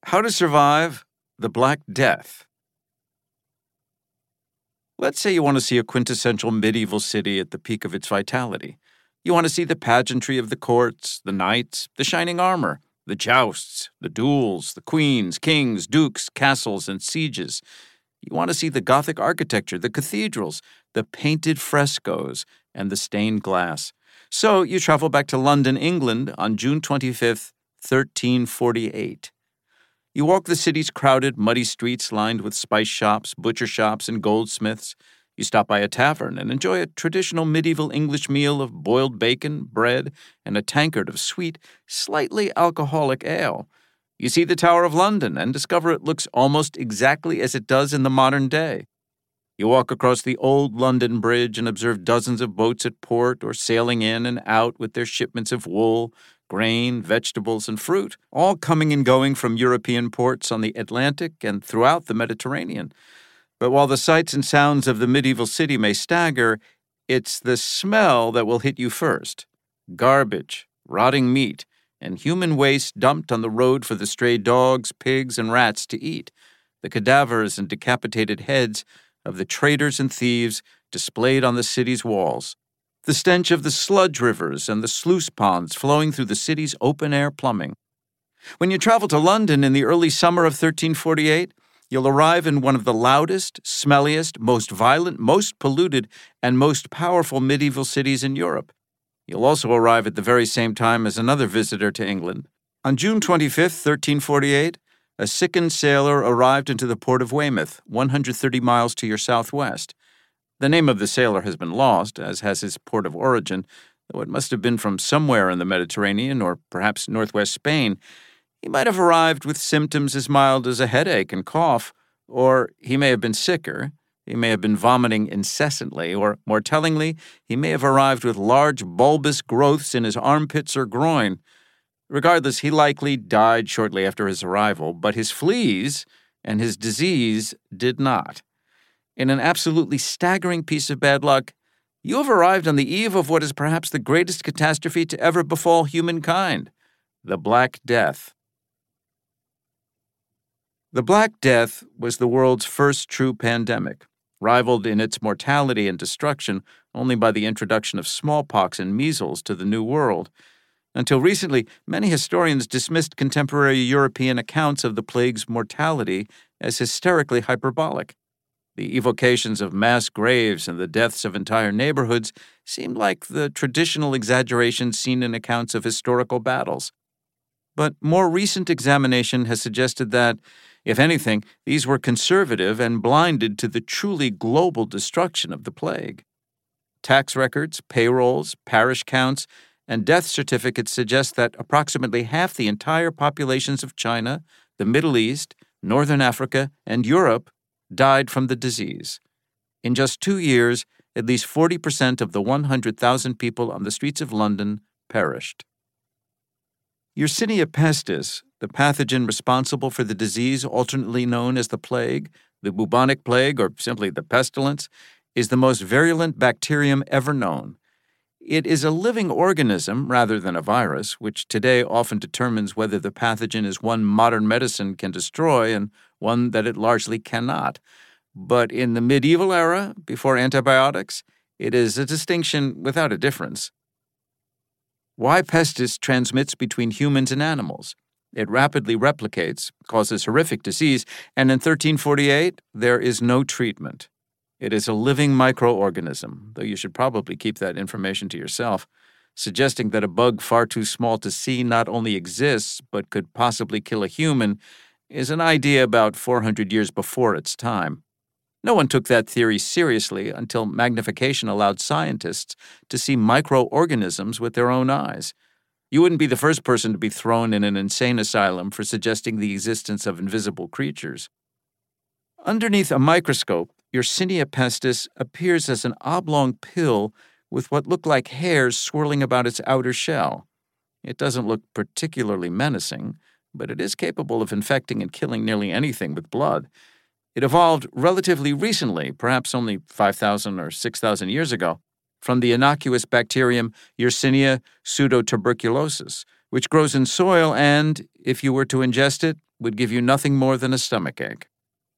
How to survive the Black Death. Let's say you want to see a quintessential medieval city at the peak of its vitality. You want to see the pageantry of the courts, the knights, the shining armor, the jousts, the duels, the queens, kings, dukes, castles, and sieges. You want to see the Gothic architecture, the cathedrals, the painted frescoes, and the stained glass. So you travel back to London, England on June 25th, 1348. You walk the city's crowded, muddy streets lined with spice shops, butcher shops, and goldsmiths. You stop by a tavern and enjoy a traditional medieval English meal of boiled bacon, bread, and a tankard of sweet, slightly alcoholic ale. You see the Tower of London and discover it looks almost exactly as it does in the modern day. You walk across the old London Bridge and observe dozens of boats at port or sailing in and out with their shipments of wool, grain, vegetables, and fruit, all coming and going from European ports on the Atlantic and throughout the Mediterranean. But while the sights and sounds of the medieval city may stagger, it's the smell that will hit you first. Garbage, rotting meat, and human waste dumped on the road for the stray dogs, pigs, and rats to eat. The cadavers and decapitated heads of the traitors and thieves displayed on the city's walls. The stench of the sludge rivers and the sluice ponds flowing through the city's open-air plumbing. When you travel to London in the early summer of 1348, you'll arrive in one of the loudest, smelliest, most violent, most polluted, and most powerful medieval cities in Europe. You'll also arrive at the very same time as another visitor to England. On June 25th, 1348, a sickened sailor arrived into the port of Weymouth, 130 miles to your southwest. The name of the sailor has been lost, as has his port of origin, though it must have been from somewhere in the Mediterranean or perhaps northwest Spain. He might have arrived with symptoms as mild as a headache and cough, or he may have been sicker. He may have been vomiting incessantly, or, more tellingly, he may have arrived with large bulbous growths in his armpits or groin. Regardless, he likely died shortly after his arrival, but his fleas and his disease did not. In an absolutely staggering piece of bad luck, you have arrived on the eve of what is perhaps the greatest catastrophe to ever befall humankind, the Black Death. The Black Death was the world's first true pandemic, rivaled in its mortality and destruction only by the introduction of smallpox and measles to the New World. Until recently, many historians dismissed contemporary European accounts of the plague's mortality as hysterically hyperbolic. The evocations of mass graves and the deaths of entire neighborhoods seemed like the traditional exaggerations seen in accounts of historical battles. But more recent examination has suggested that, if anything, these were conservative and blinded to the truly global destruction of the plague. Tax records, payrolls, parish counts, and death certificates suggest that approximately half the entire populations of China, the Middle East, Northern Africa, and Europe died from the disease. In just 2 years, at least 40% of the 100,000 people on the streets of London perished. Yersinia pestis, the pathogen responsible for the disease alternately known as the plague, the bubonic plague, or simply the pestilence, is the most virulent bacterium ever known. It is a living organism rather than a virus, which today often determines whether the pathogen is one modern medicine can destroy and one that it largely cannot. But in the medieval era, before antibiotics, it is a distinction without a difference. Y. pestis transmits between humans and animals. It rapidly replicates, causes horrific disease, and in 1348, there is no treatment. It is a living microorganism, though you should probably keep that information to yourself. Suggesting that a bug far too small to see not only exists but could possibly kill a human is an idea about 400 years before its time. No one took that theory seriously until magnification allowed scientists to see microorganisms with their own eyes. You wouldn't be the first person to be thrown in an insane asylum for suggesting the existence of invisible creatures. Underneath a microscope, Yersinia pestis appears as an oblong pill with what look like hairs swirling about its outer shell. It doesn't look particularly menacing, but it is capable of infecting and killing nearly anything with blood. It evolved relatively recently, perhaps only 5,000 or 6,000 years ago, from the innocuous bacterium Yersinia pseudotuberculosis, which grows in soil and, if you were to ingest it, would give you nothing more than a stomachache.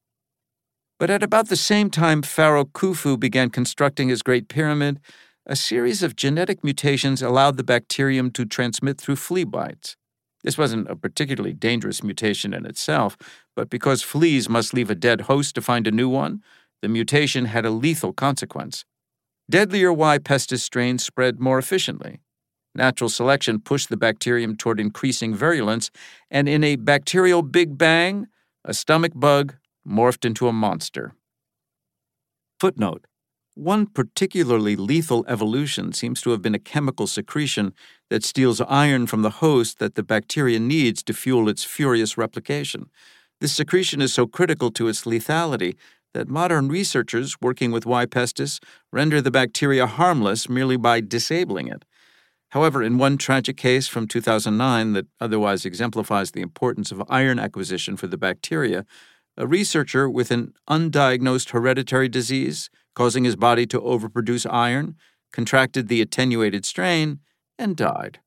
But at about the same time Pharaoh Khufu began constructing his Great Pyramid, a series of genetic mutations allowed the bacterium to transmit through flea bites. This wasn't a particularly dangerous mutation in itself, but because fleas must leave a dead host to find a new one, the mutation had a lethal consequence. Deadlier Y. pestis strains spread more efficiently. Natural selection pushed the bacterium toward increasing virulence, and in a bacterial Big Bang, a stomach bug morphed into a monster. Footnote: one particularly lethal evolution seems to have been a chemical secretion that steals iron from the host that the bacteria needs to fuel its furious replication. This secretion is so critical to its lethality that modern researchers working with Y. pestis render the bacteria harmless merely by disabling it. However, in one tragic case from 2009 that otherwise exemplifies the importance of iron acquisition for the bacteria, a researcher with an undiagnosed hereditary disease causing his body to overproduce iron contracted the attenuated strain and died.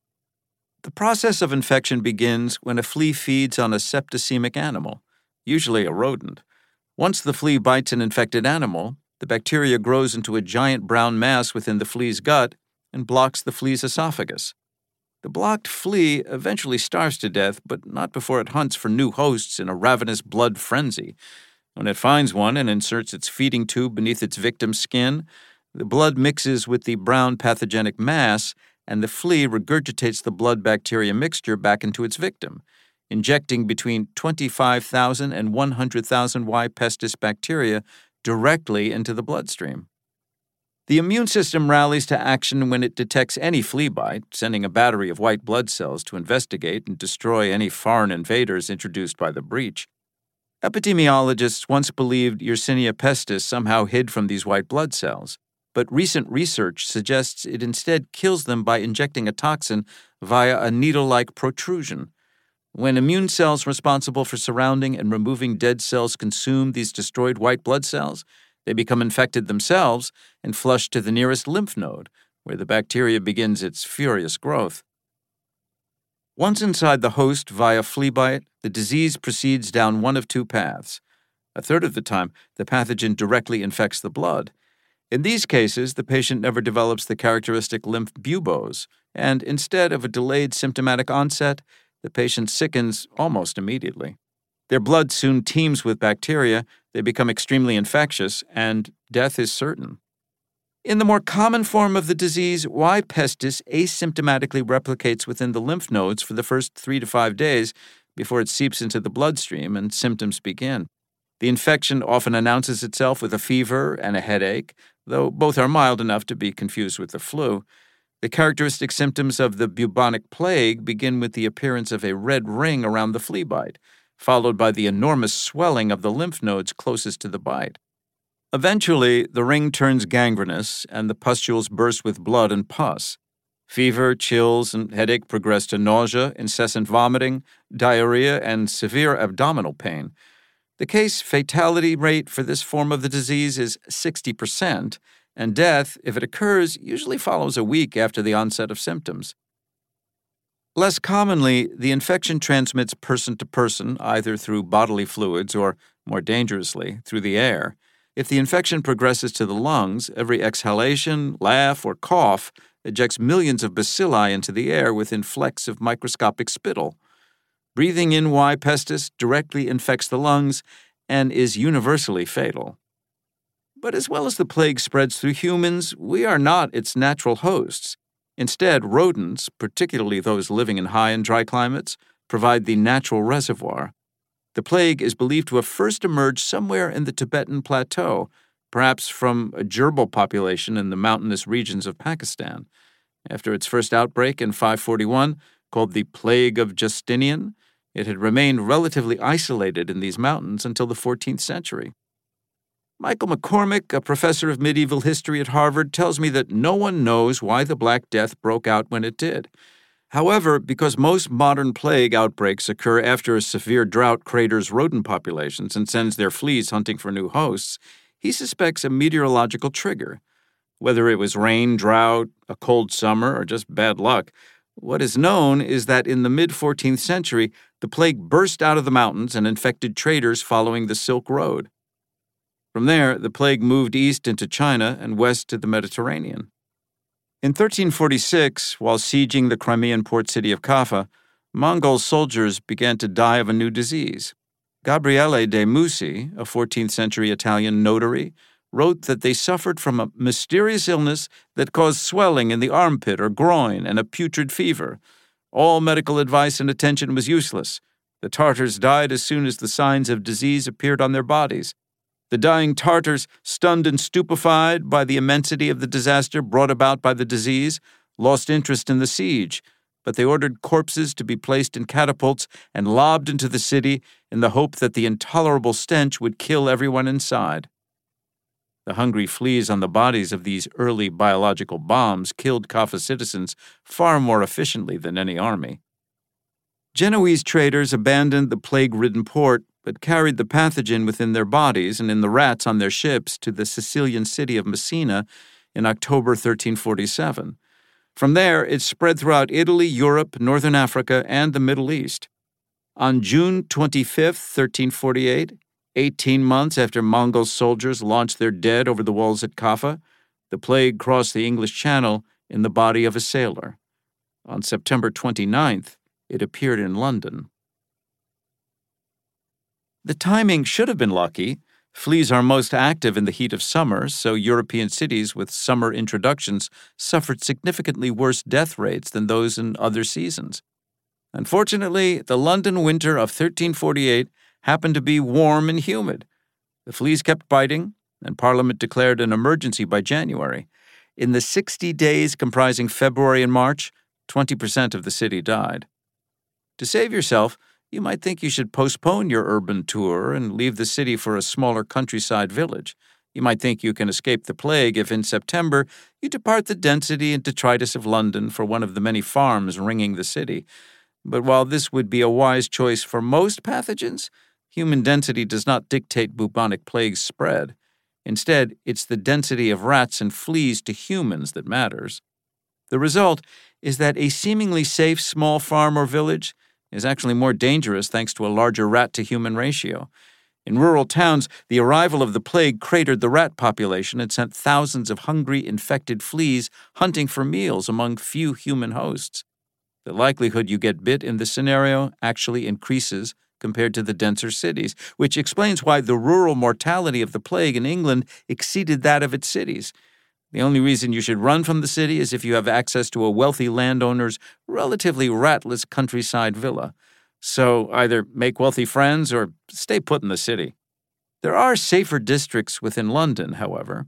The process of infection begins when a flea feeds on a septicemic animal, usually a rodent. Once the flea bites an infected animal, the bacteria grows into a giant brown mass within the flea's gut and blocks the flea's esophagus. The blocked flea eventually starves to death, but not before it hunts for new hosts in a ravenous blood frenzy. When it finds one and inserts its feeding tube beneath its victim's skin, the blood mixes with the brown pathogenic mass, and the flea regurgitates the blood bacteria mixture back into its victim, injecting between 25,000 and 100,000 Y. pestis bacteria directly into the bloodstream. The immune system rallies to action when it detects any flea bite, sending a battery of white blood cells to investigate and destroy any foreign invaders introduced by the breach. Epidemiologists once believed Yersinia pestis somehow hid from these white blood cells, but recent research suggests it instead kills them by injecting a toxin via a needle-like protrusion. When immune cells responsible for surrounding and removing dead cells consume these destroyed white blood cells, they become infected themselves and flush to the nearest lymph node, where the bacteria begins its furious growth. Once inside the host via flea bite, the disease proceeds down one of two paths. A third of the time, the pathogen directly infects the blood. In these cases, the patient never develops the characteristic lymph buboes, and instead of a delayed symptomatic onset, the patient sickens almost immediately. Their blood soon teems with bacteria, they become extremely infectious, and death is certain. In the more common form of the disease, Y. pestis asymptomatically replicates within the lymph nodes for the first 3 to 5 days before it seeps into the bloodstream and symptoms begin. The infection often announces itself with a fever and a headache, though both are mild enough to be confused with the flu. The characteristic symptoms of the bubonic plague begin with the appearance of a red ring around the flea bite, followed by the enormous swelling of the lymph nodes closest to the bite. Eventually, the ring turns gangrenous, and the pustules burst with blood and pus. Fever, chills, and headache progress to nausea, incessant vomiting, diarrhea, and severe abdominal pain. The case fatality rate for this form of the disease is 60%, and death, if it occurs, usually follows a week after the onset of symptoms. Less commonly, the infection transmits person to person, either through bodily fluids or, more dangerously, through the air. If the infection progresses to the lungs, every exhalation, laugh, or cough ejects millions of bacilli into the air within flecks of microscopic spittle. Breathing in Y. pestis directly infects the lungs and is universally fatal. But as well as the plague spreads through humans, we are not its natural hosts. Instead, rodents, particularly those living in high and dry climates, provide the natural reservoir. The plague is believed to have first emerged somewhere in the Tibetan Plateau, perhaps from a gerbil population in the mountainous regions of Pakistan. After its first outbreak in 541, called the Plague of Justinian, it had remained relatively isolated in these mountains until the 14th century. Michael McCormick, a professor of medieval history at Harvard, tells me that no one knows why the Black Death broke out when it did. However, because most modern plague outbreaks occur after a severe drought craters rodent populations and sends their fleas hunting for new hosts, he suspects a meteorological trigger. Whether it was rain, drought, a cold summer, or just bad luck, What is known is that in the mid-14th century, the plague burst out of the mountains and infected traders following the Silk Road. From there, the plague moved east into China and west to the Mediterranean. In 1346, while sieging the Crimean port city of Kaffa, Mongol soldiers began to die of a new disease. Gabriele de' Musi, a 14th century Italian notary, wrote that they suffered from a mysterious illness that caused swelling in the armpit or groin and a putrid fever. All medical advice and attention was useless. The Tartars died as soon as the signs of disease appeared on their bodies. The dying Tartars, stunned and stupefied by the immensity of the disaster brought about by the disease, lost interest in the siege, but they ordered corpses to be placed in catapults and lobbed into the city in the hope that the intolerable stench would kill everyone inside. The hungry fleas on the bodies of these early biological bombs killed Kaffa citizens far more efficiently than any army. Genoese traders abandoned the plague-ridden port but carried the pathogen within their bodies and in the rats on their ships to the Sicilian city of Messina in October 1347. From there, it spread throughout Italy, Europe, Northern Africa, and the Middle East. On June 25, 1348, 18 months after Mongol soldiers launched their dead over the walls at Kaffa, the plague crossed the English Channel in the body of a sailor. On September 29th, it appeared in London. The timing should have been lucky. Fleas are most active in the heat of summer, so European cities with summer introductions suffered significantly worse death rates than those in other seasons. Unfortunately, the London winter of 1348 happened to be warm and humid. The fleas kept biting, and Parliament declared an emergency by January. In the 60 days comprising February and March, 20% of the city died. To save yourself, you might think you should postpone your urban tour and leave the city for a smaller countryside village. You might think you can escape the plague if in September you depart the density and detritus of London for one of the many farms ringing the city. But while this would be a wise choice for most pathogens, human density does not dictate bubonic plague's spread. Instead, it's the density of rats and fleas to humans that matters. The result is that a seemingly safe small farm or village is actually more dangerous thanks to a larger rat-to-human ratio. In rural towns, the arrival of the plague cratered the rat population and sent thousands of hungry, infected fleas hunting for meals among few human hosts. The likelihood you get bit in this scenario actually increases compared to the denser cities, which explains why the rural mortality of the plague in England exceeded that of its cities. The only reason you should run from the city is if you have access to a wealthy landowner's relatively ratless countryside villa. So either make wealthy friends or stay put in the city. There are safer districts within London, however.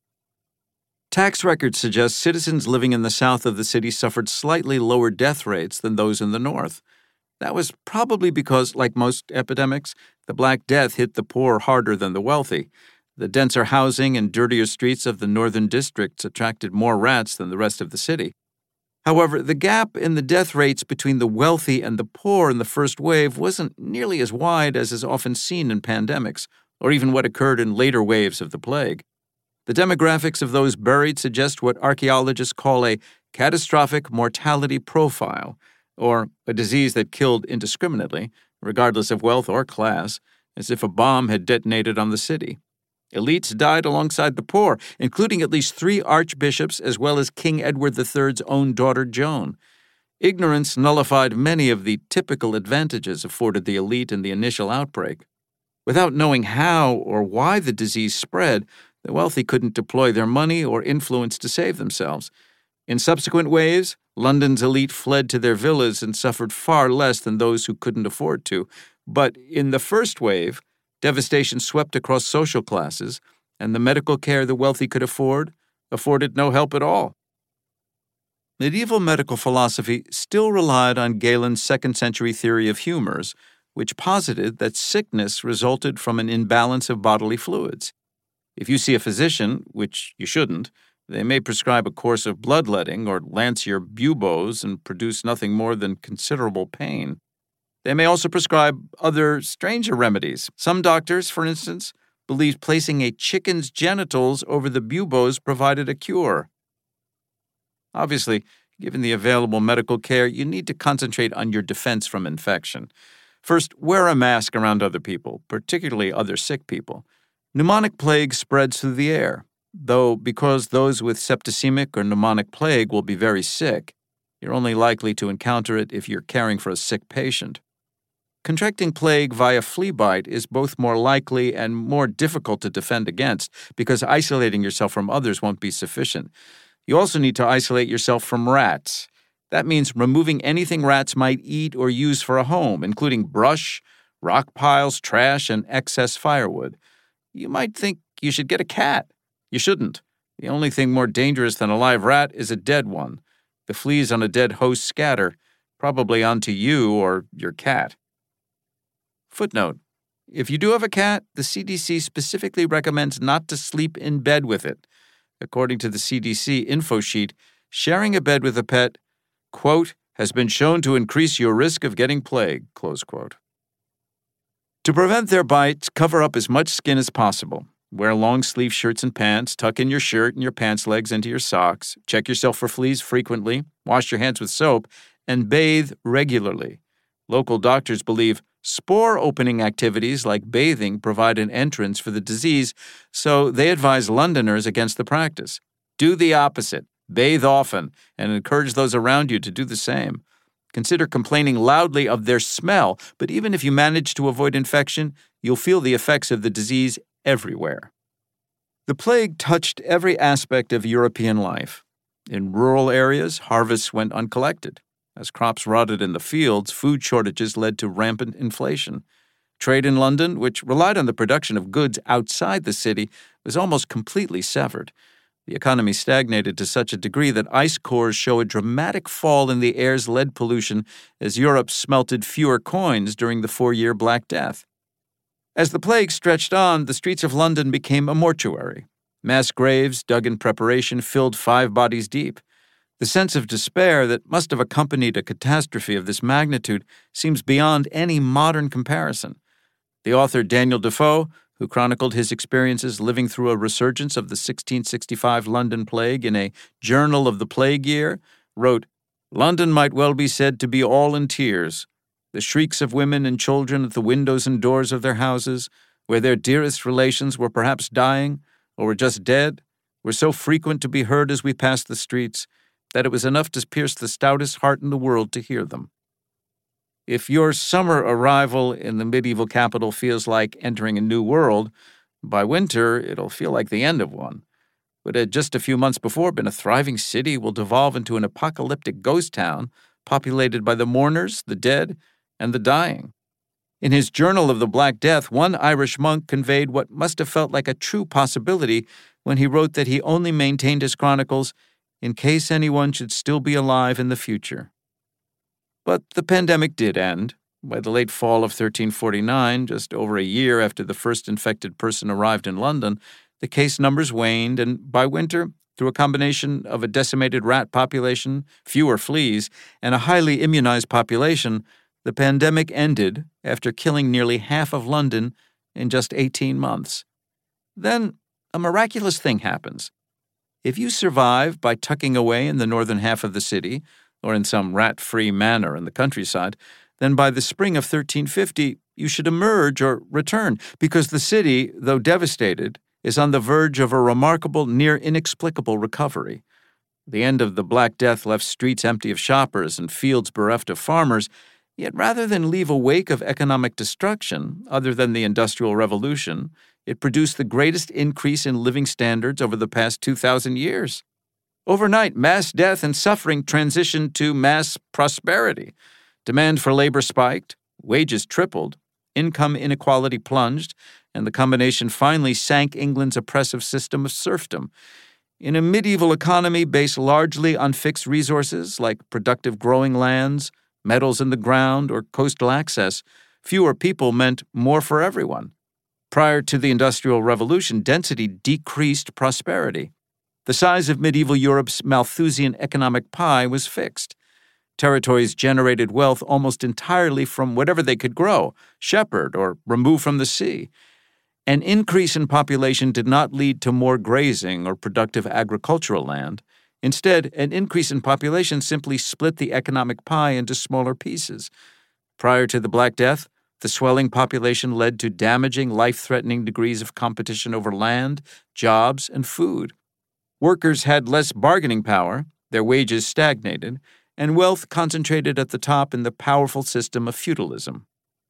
Tax records suggest citizens living in the south of the city suffered slightly lower death rates than those in the north. That was probably because, like most epidemics, the Black Death hit the poor harder than the wealthy. The denser housing and dirtier streets of the northern districts attracted more rats than the rest of the city. However, the gap in the death rates between the wealthy and the poor in the first wave wasn't nearly as wide as is often seen in pandemics, or even what occurred in later waves of the plague. The demographics of those buried suggest what archaeologists call a catastrophic mortality profile, or a disease that killed indiscriminately, regardless of wealth or class, as if a bomb had detonated on the city. Elites died alongside the poor, including at least 3 archbishops as well as King Edward III's own daughter Joan. Ignorance nullified many of the typical advantages afforded the elite in the initial outbreak. Without knowing how or why the disease spread, the wealthy couldn't deploy their money or influence to save themselves. In subsequent waves, London's elite fled to their villas and suffered far less than those who couldn't afford to. But in the first wave, devastation swept across social classes, and the medical care the wealthy could afforded no help at all. Medieval medical philosophy still relied on Galen's second-century theory of humors, which posited that sickness resulted from an imbalance of bodily fluids. If you see a physician, which you shouldn't, they may prescribe a course of bloodletting or lance your buboes and produce nothing more than considerable pain. They may also prescribe other stranger remedies. Some doctors, for instance, believed placing a chicken's genitals over the buboes provided a cure. Obviously, Given the available medical care, you need to concentrate on your defense from infection. First, wear a mask around other people, particularly other sick people. Pneumonic plague spreads through the air, though because those with septicemic or pneumonic plague will be very sick, you're only likely to encounter it if you're caring for a sick patient. Contracting plague via flea bite is both more likely and more difficult to defend against because isolating yourself from others won't be sufficient. You also need to isolate yourself from rats. That means removing anything rats might eat or use for a home, including brush, rock piles, trash, and excess firewood. You might think you should get a cat. You shouldn't. The only thing more dangerous than a live rat is a dead one. The fleas on a dead host scatter, probably onto you or your cat. Footnote: if you do have a cat, the CDC specifically recommends not to sleep in bed with it. According to the CDC info sheet, sharing a bed with a pet, quote, has been shown to increase your risk of getting plague, close quote. To prevent their bites, cover up as much skin as possible. Wear long-sleeve shirts and pants, tuck in your shirt and your pants legs into your socks, check yourself for fleas frequently, wash your hands with soap, and bathe regularly. Local doctors believe spore-opening activities like bathing provide an entrance for the disease, so they advise Londoners against the practice. Do the opposite. Bathe often, and encourage those around you to do the same. Consider complaining loudly of their smell, but even if you manage to avoid infection, you'll feel the effects of the disease everywhere. The plague touched every aspect of European life. In rural areas, harvests went uncollected. As crops rotted in the fields, food shortages led to rampant inflation. Trade in London, which relied on the production of goods outside the city, was almost completely severed. The economy stagnated to such a degree that ice cores show a dramatic fall in the air's lead pollution as Europe smelted fewer coins during the 4-year Black Death. As the plague stretched on, the streets of London became a mortuary. Mass graves, dug in preparation, filled 5 bodies deep. The sense of despair that must have accompanied a catastrophe of this magnitude seems beyond any modern comparison. The author Daniel Defoe, who chronicled his experiences living through a resurgence of the 1665 London plague in a Journal of the Plague Year, wrote, "London might well be said to be all in tears. The shrieks of women and children at the windows and doors of their houses, where their dearest relations were perhaps dying or were just dead, were so frequent to be heard as we passed the streets that it was enough to pierce the stoutest heart in the world to hear them." If your summer arrival in the medieval capital feels like entering a new world, by winter it'll feel like the end of one. What had just a few months before been a thriving city will devolve into an apocalyptic ghost town populated by the mourners, the dead, and the dying. In his Journal of the Black Death, one Irish monk conveyed what must have felt like a true possibility when he wrote that he only maintained his chronicles in case anyone should still be alive in the future. But the pandemic did end. By the late fall of 1349, just over a year after the first infected person arrived in London, the case numbers waned, and by winter, through a combination of a decimated rat population, fewer fleas, and a highly immunized population, the pandemic ended after killing nearly half of London in just 18 months. Then, a miraculous thing happens. If you survive by tucking away in the northern half of the city, or in some rat-free manor in the countryside, then by the spring of 1350 you should emerge or return, because the city, though devastated, is on the verge of a remarkable, near inexplicable recovery. The end of the Black Death left streets empty of shoppers and fields bereft of farmers, yet rather than leave a wake of economic destruction, other than the Industrial Revolution, it produced the greatest increase in living standards over the past 2,000 years. Overnight, mass death and suffering transitioned to mass prosperity. Demand for labor spiked, wages tripled, income inequality plunged, and the combination finally sank England's oppressive system of serfdom. In a medieval economy based largely on fixed resources like productive growing lands, metals in the ground, or coastal access, fewer people meant more for everyone. Prior to the Industrial Revolution, density decreased prosperity. The size of medieval Europe's Malthusian economic pie was fixed. Territories generated wealth almost entirely from whatever they could grow, shepherd, or remove from the sea. An increase in population did not lead to more grazing or productive agricultural land. Instead, an increase in population simply split the economic pie into smaller pieces. Prior to the Black Death, the swelling population led to damaging, life-threatening degrees of competition over land, jobs, and food. Workers had less bargaining power, their wages stagnated, and wealth concentrated at the top in the powerful system of feudalism.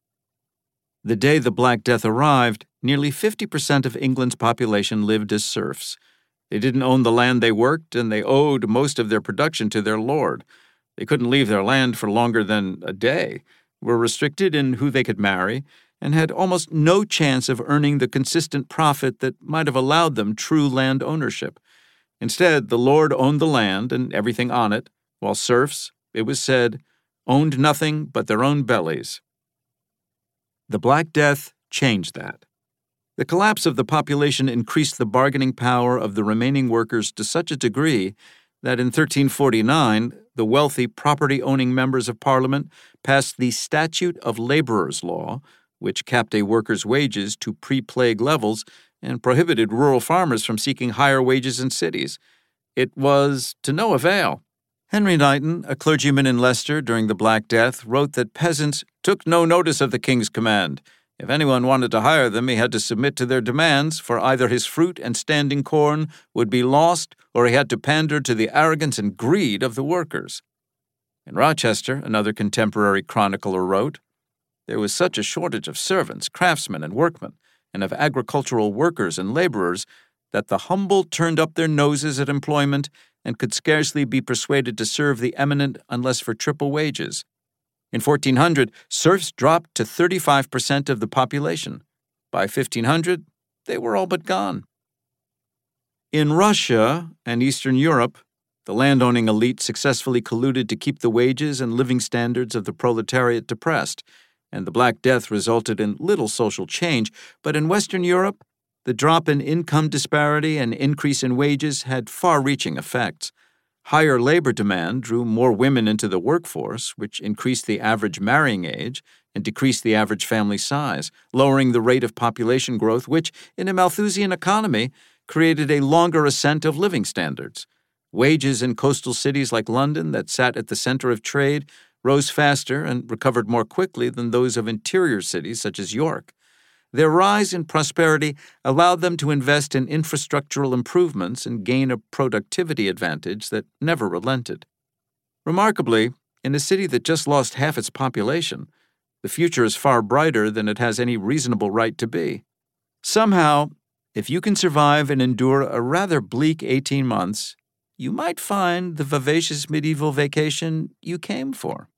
The day the Black Death arrived, nearly 50% of England's population lived as serfs. They didn't own the land they worked, and they owed most of their production to their lord. They couldn't leave their land for longer than a day, were restricted in who they could marry, and had almost no chance of earning the consistent profit that might have allowed them true land ownership. Instead, the lord owned the land and everything on it, while serfs, it was said, owned nothing but their own bellies. The Black Death changed that. The collapse of the population increased the bargaining power of the remaining workers to such a degree that in 1349, the wealthy property-owning members of Parliament passed the Statute of Labourers Law, which capped a worker's wages to pre-plague levels and prohibited rural farmers from seeking higher wages in cities. It was to no avail. Henry Knighton, a clergyman in Leicester during the Black Death, wrote that peasants took no notice of the king's command. If anyone wanted to hire them, he had to submit to their demands, for either his fruit and standing corn would be lost, or he had to pander to the arrogance and greed of the workers. In Rochester, another contemporary chronicler wrote, "There was such a shortage of servants, craftsmen, and workmen, and of agricultural workers and laborers, that the humble turned up their noses at employment and could scarcely be persuaded to serve the eminent unless for triple wages. In 1400, serfs dropped to 35% of the population. By 1500, they were all but gone." In Russia and Eastern Europe, the landowning elite successfully colluded to keep the wages and living standards of the proletariat depressed, and the Black Death resulted in little social change. But in Western Europe, the drop in income disparity and increase in wages had far-reaching effects. Higher labor demand drew more women into the workforce, which increased the average marrying age and decreased the average family size, lowering the rate of population growth, which, in a Malthusian economy, created a longer ascent of living standards. Wages in coastal cities like London, that sat at the center of trade, rose faster and recovered more quickly than those of interior cities such as York. Their rise in prosperity allowed them to invest in infrastructural improvements and gain a productivity advantage that never relented. Remarkably, in a city that just lost half its population, the future is far brighter than it has any reasonable right to be. Somehow, if you can survive and endure a rather bleak 18 months, you might find the vivacious medieval vacation you came for.